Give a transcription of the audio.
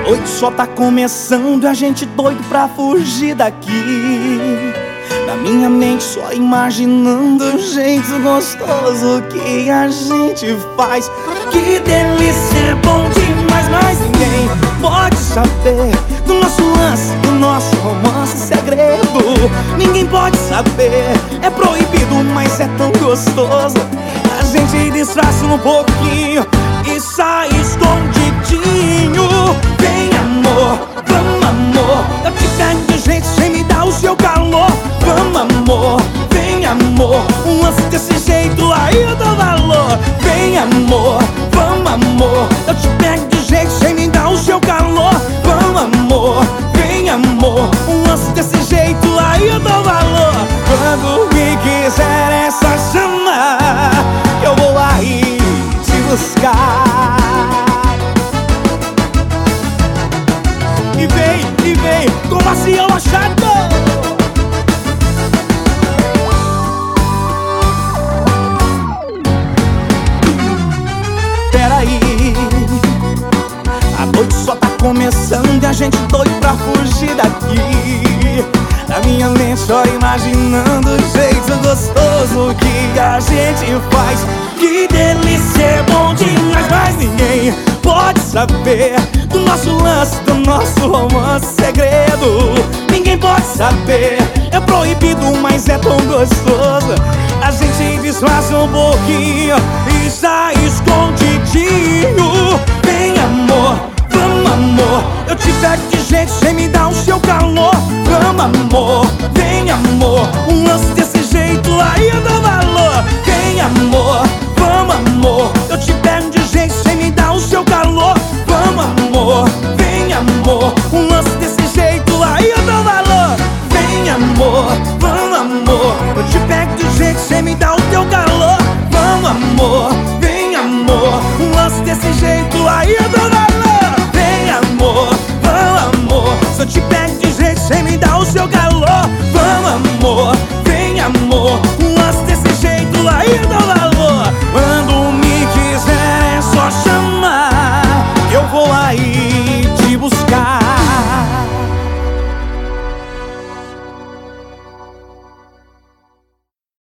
noite só tá começando e a gente doido pra fugir daqui. Na minha mente só imaginando o jeito gostoso que a gente faz. Que delícia, é bom demais, mas ninguém pode saber do nosso lance, do nosso romance segredo. Ninguém pode saber, é proibido, mas é tão gostoso. A gente disfarça um pouquinho e sai escondidinho. Vem amor, vamos amor, eu te pego de jeito sem me dar o seu calor. Vamos amor, vem amor, um lance desse jeito aí eu dou valor. Vem amor, vamos amor, eu te pego de jeito sem me dar o seu calor. Vamos amor, vem amor, um lance desse jeito aí eu dou valor. Quando me quiser é só chamar, que eu vou aí te buscar. E vem, com macião achado. Peraí, a noite só tá começando e a gente doido pra fugir daqui. Na minha mente só imaginando o jeito gostoso que a gente faz. Que delícia, é bom demais, mas ninguém pode saber do nosso lance, do nosso romance segredo. Ninguém pode saber, é proibido, mas é tão gostoso. A gente disfarça um pouquinho e sai escondidinho. Vem amor, vamos amor, eu te pego de jeito sem me dar o seu calor. Vamos amor, vem amor, um lance desse jeito aí eu dou valor. Vem amor, vamos amor, eu te pego de